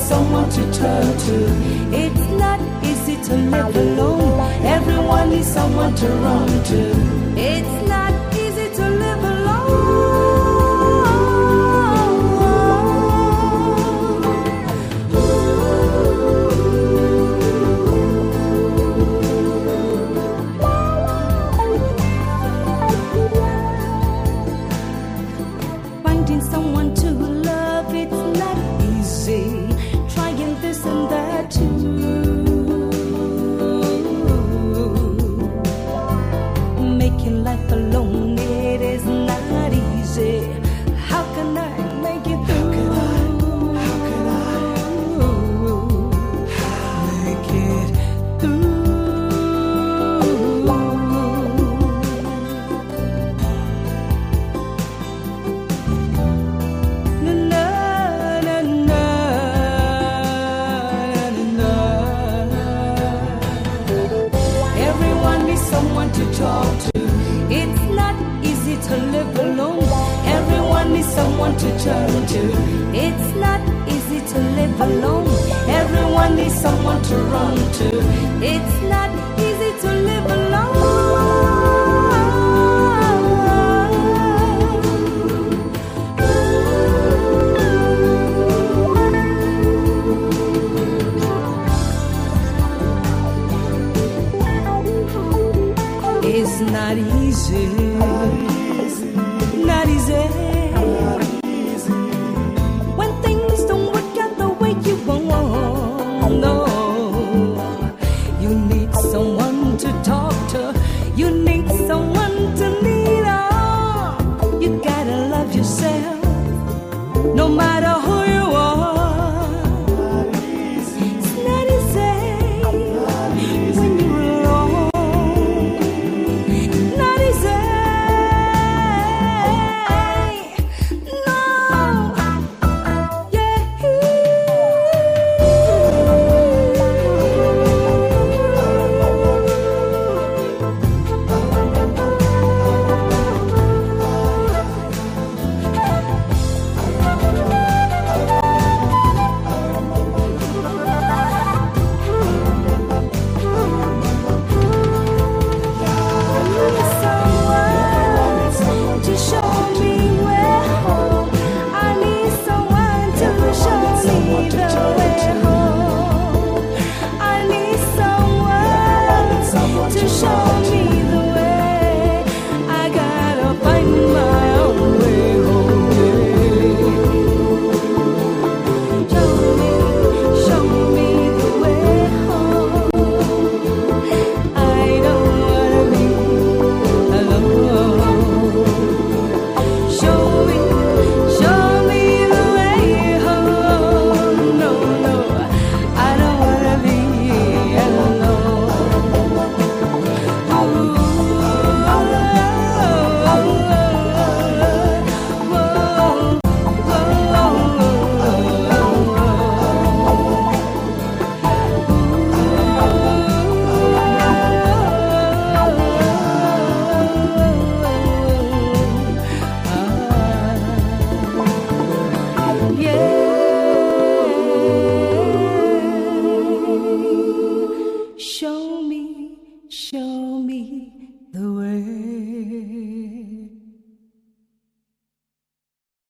someone to turn to. It's not easy to live alone. Everyone needs someone to run to. It's not easy to live Finding someone to love, it's not easy. Trying this and that too. Making life alone, it is not easy. How can I make it through? How can I make it through? Someone to talk to. It's not easy to live alone. Everyone needs someone to turn to. It's not easy to live alone. Everyone needs someone to run to. It's not easy to live It's not easy, not easy. When things don't work out the way you want, no. You need someone to talk to. You need someone to lean on. You gotta love yourself, no matter who you are. It's not easy when you're alone. Show